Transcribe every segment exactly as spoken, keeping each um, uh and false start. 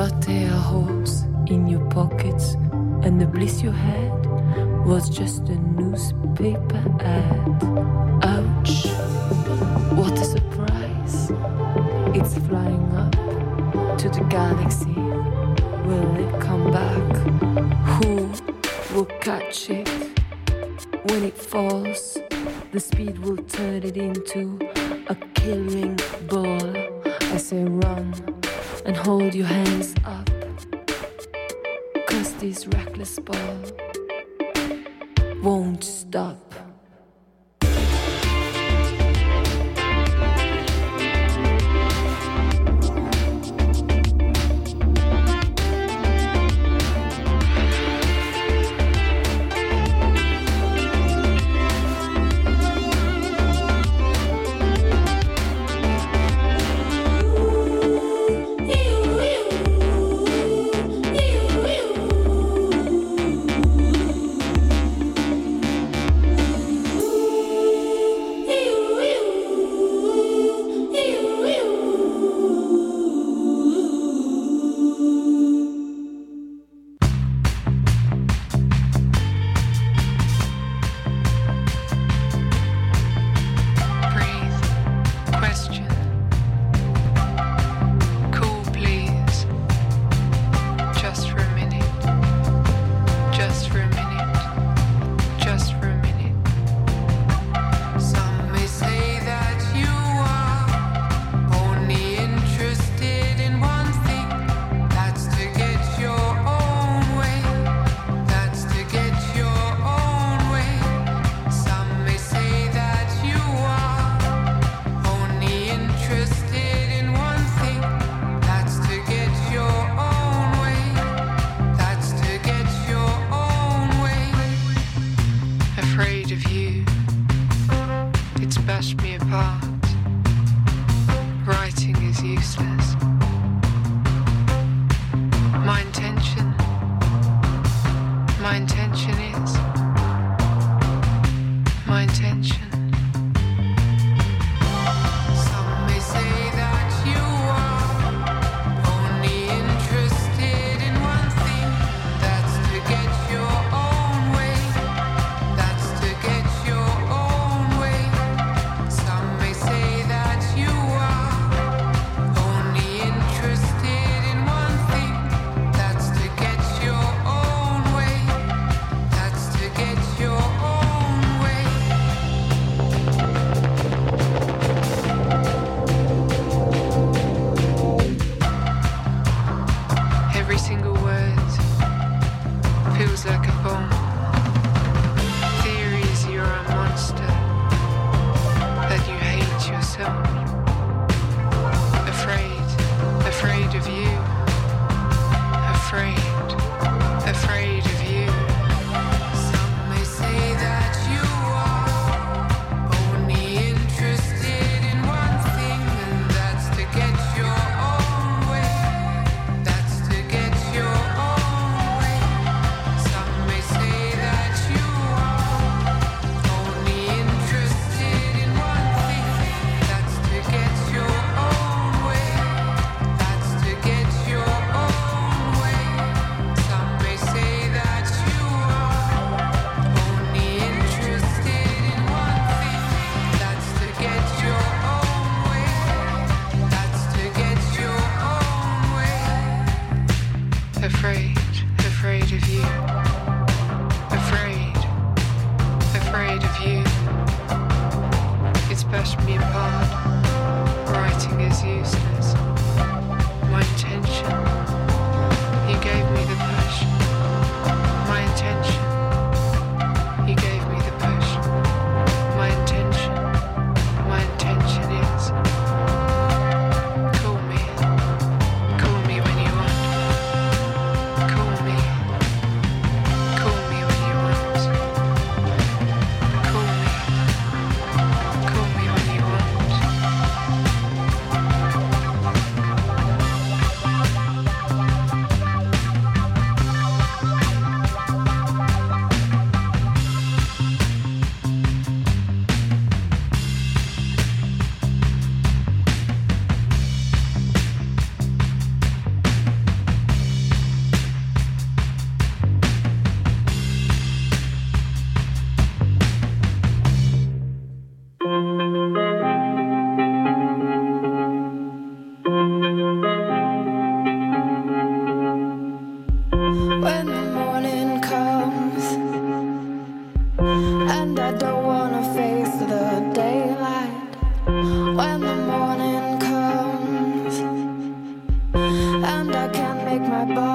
latte a horse in your pockets, and the bliss you had was just a newspaper ad. Ouch, what a surprise. It's flying up to the galaxy. Will it come back? Who will catch it? When it falls, the speed will turn it into a killing ball. I say run and hold your hands up, 'cause this reckless ball won't stop.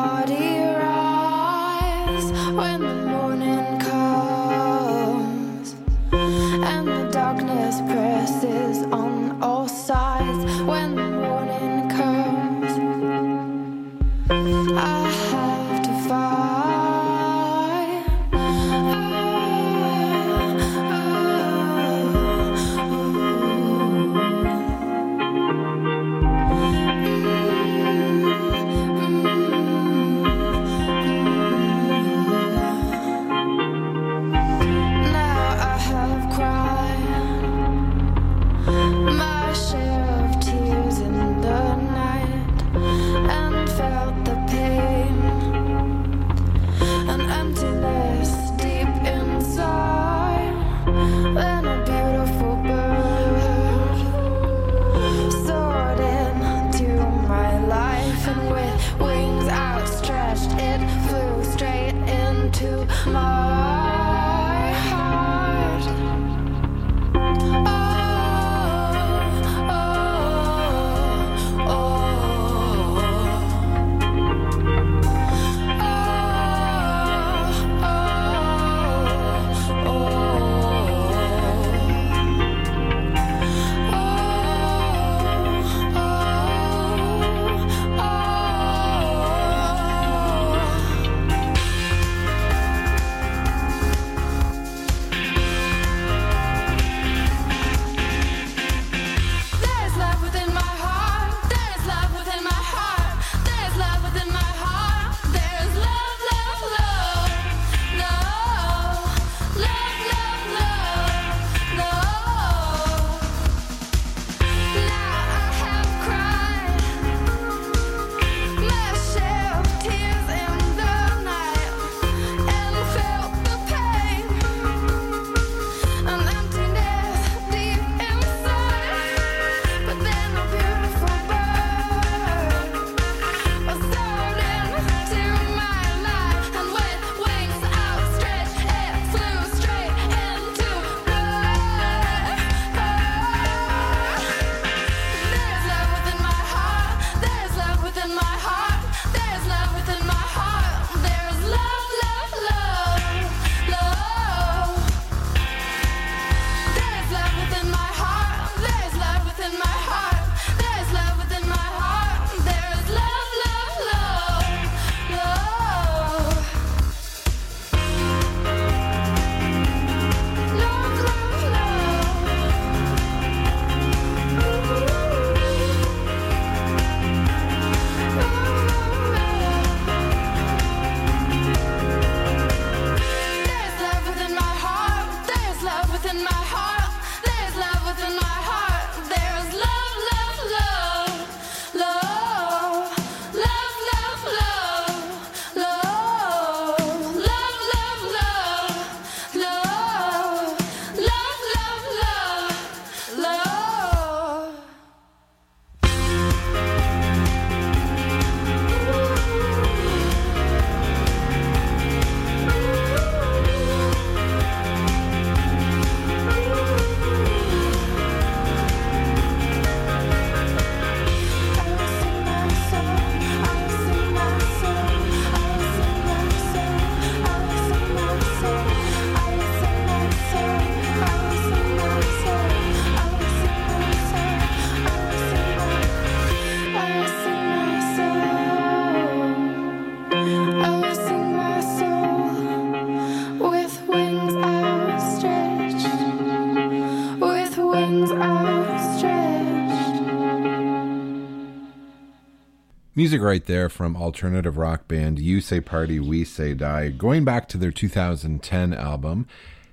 Music right there from alternative rock band You Say Party, We Say Die. Going back to their two thousand ten album,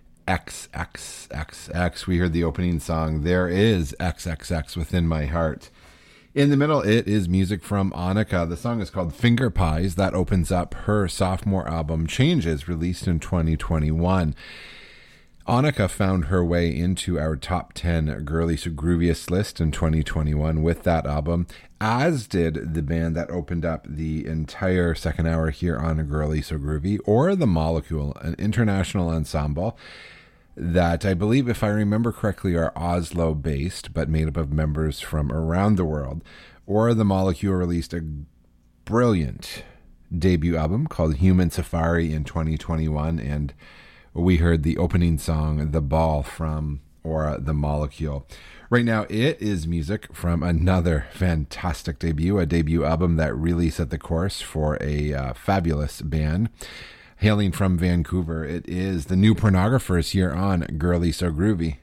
X X X X, we heard the opening song, There Is X X X Within My Heart. In the middle, it is music from Annika. The song is called Finger Pies. That opens up her sophomore album, Changes, released in twenty twenty-one. Annika found her way into our top ten Girly So Grooviest list in twenty twenty-one with that album, as did the band that opened up the entire second hour here on Girly So Groovy, or The Molecule, an international ensemble that I believe, if I remember correctly, are Oslo-based, but made up of members from around the world. Or The Molecule released a brilliant debut album called Human Safari in twenty twenty-one, and we heard the opening song, The Ball, from Aura the Molecule. Right now, it is music from another fantastic debut, a debut album that really set the course for a uh, fabulous band. Hailing from Vancouver, it is the New Pornographers here on Girly So Groovy.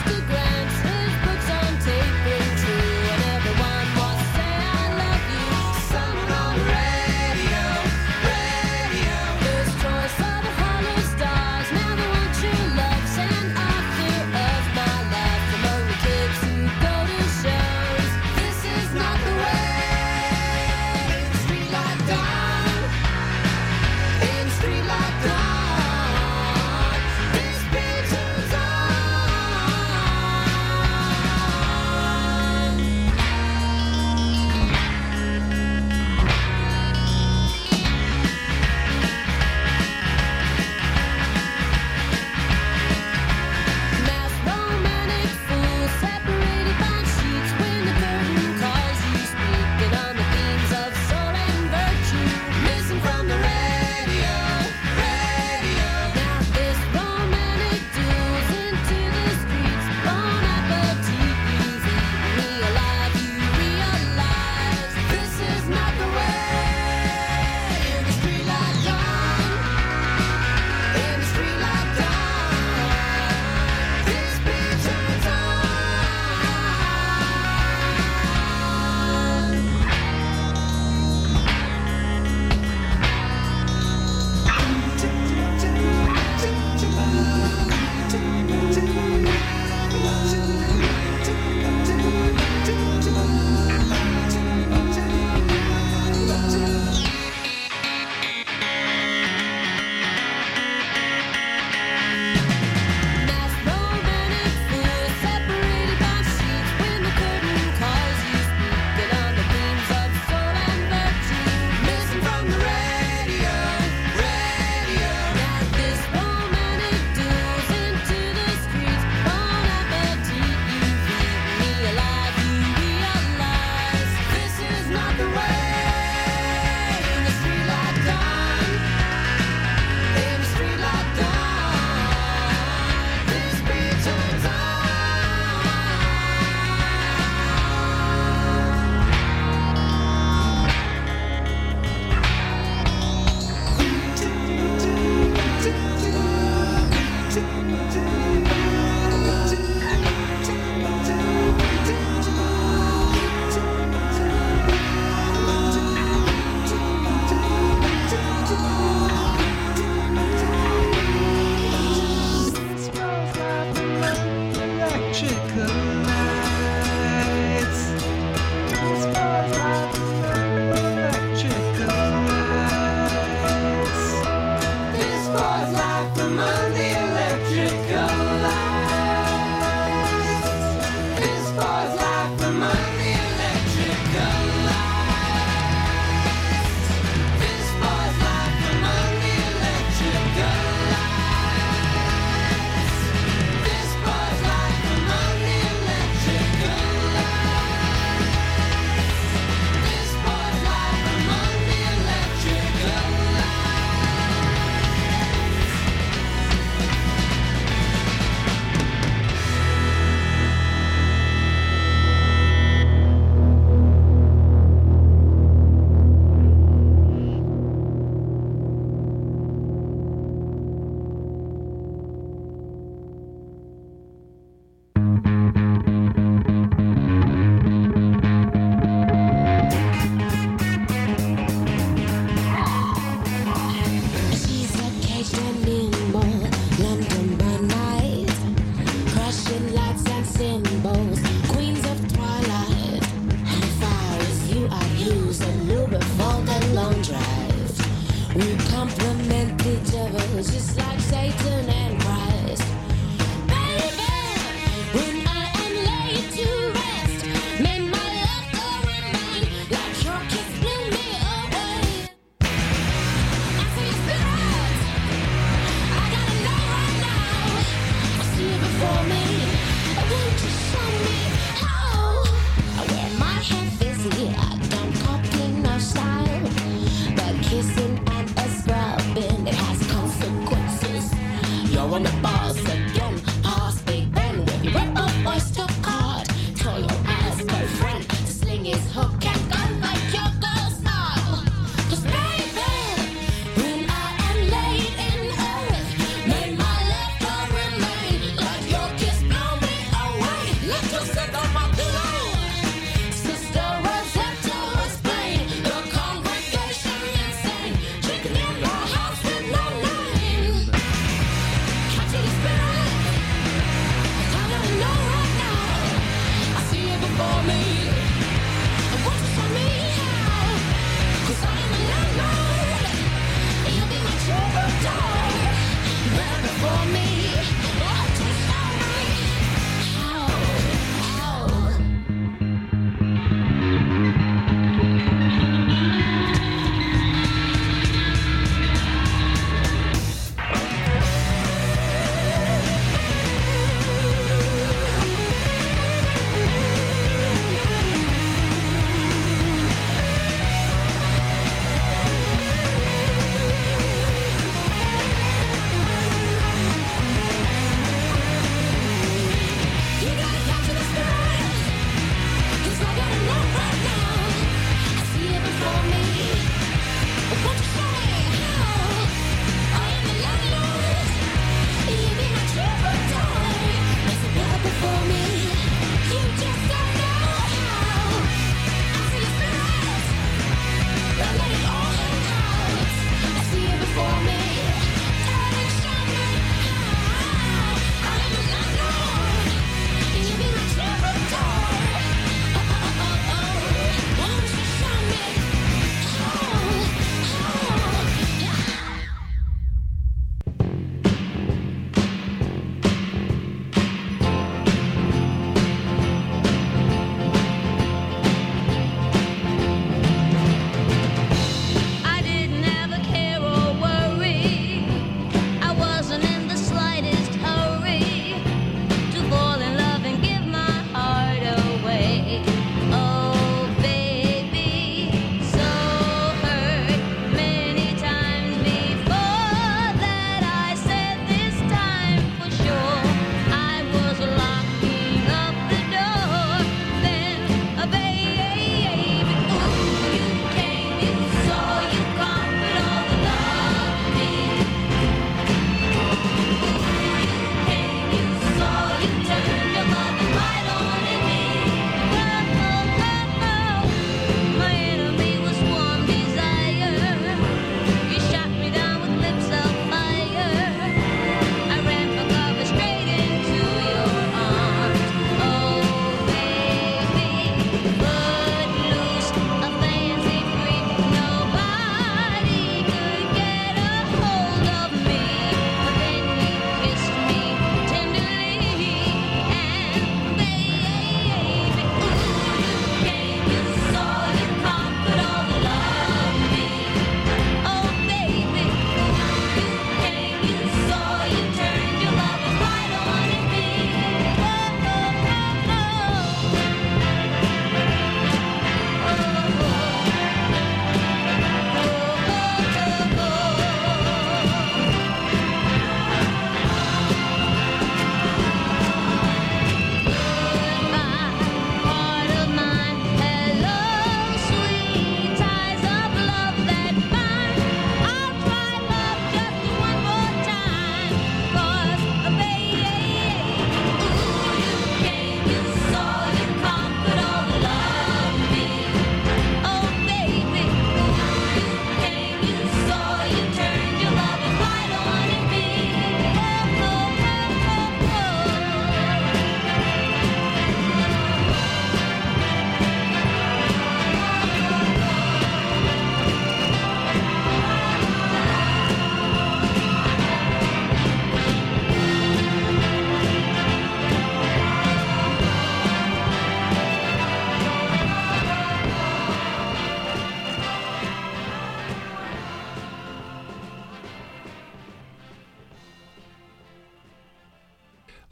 His books on tape ring true, and everyone wants to say I love you.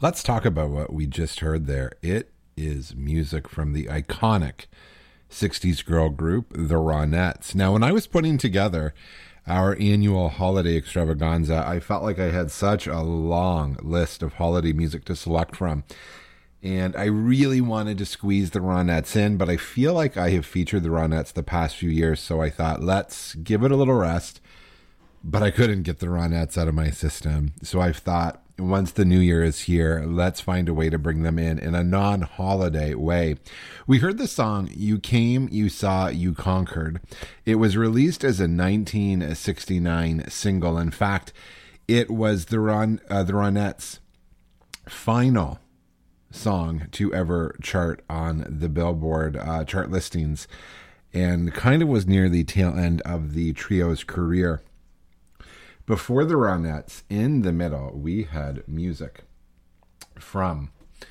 Let's talk about what we just heard there. It is music from the iconic sixties girl group, the Ronettes. Now, when I was putting together our annual holiday extravaganza, I felt like I had such a long list of holiday music to select from. And I really wanted to squeeze the Ronettes in, but I feel like I have featured the Ronettes the past few years, so I thought, let's give it a little rest. But I couldn't get the Ronettes out of my system. So I've thought, once the new year is here, let's find a way to bring them in in a non-holiday way. We heard the song You Came, You Saw, You Conquered. It was released as a nineteen sixty-nine single. In fact, it was the, Ron, uh, the Ronettes' final song to ever chart on the Billboard uh, chart listings, and kind of was near the tail end of the trio's career. Before the Ronettes, in the middle, we had music from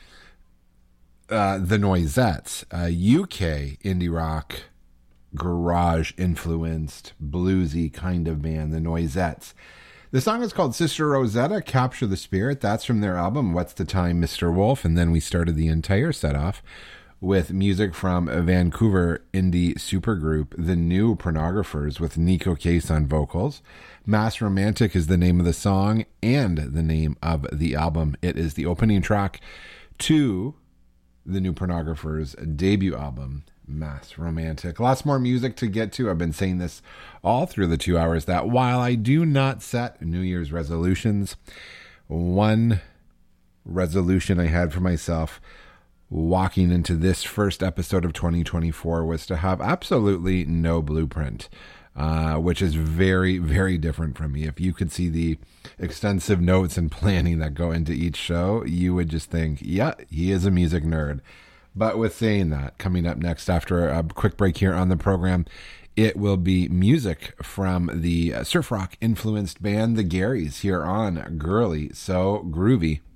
uh, the Noisettes, a U K indie rock, garage-influenced, bluesy kind of band, the Noisettes. The song is called Sister Rosetta, Capture the Spirit. That's from their album, What's the Time, Mister Wolf? And then we started the entire set off with music from a Vancouver indie supergroup, the New Pornographers, with Nico Case on vocals. Mass Romantic is the name of the song and the name of the album. It is the opening track to the New Pornographers' debut album, Mass Romantic. Lots more music to get to. I've been saying this all through the two hours, that while I do not set New Year's resolutions, one resolution I had for myself walking into this first episode of twenty twenty-four was to have absolutely no blueprint, uh, which is very, very different from me. If you could see the extensive notes and planning that go into each show, you would just think, yeah, he is a music nerd. But with saying that, coming up next after a quick break here on the program, it will be music from the surf rock influenced band, the Garys, here on Girly So Groovy.